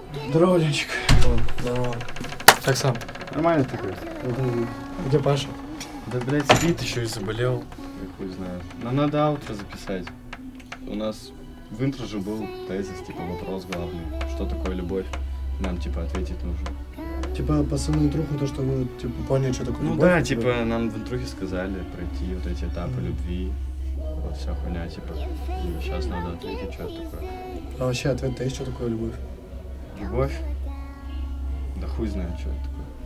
Здорово, Ленчик. Здорово. Как сам? Нормально такой. Где Паша? Да, блядь, спит еще и заболел. Я хуй знаю. Нам надо аутро записать. У нас в интро же был тезис, типа вопрос главный. Что такое любовь? Нам, типа, ответить нужно. Типа, пацаны интруху, то, что вы, типа, поняли, что такое Ну любовь, да, типа. типа, нам в интрухе сказали пройти вот эти этапы любви. Вот вся хуйня, типа. И сейчас надо ответить, что это такое. А вообще ответ-то есть, что такое любовь? Любовь? Да хуй знает, что это такое.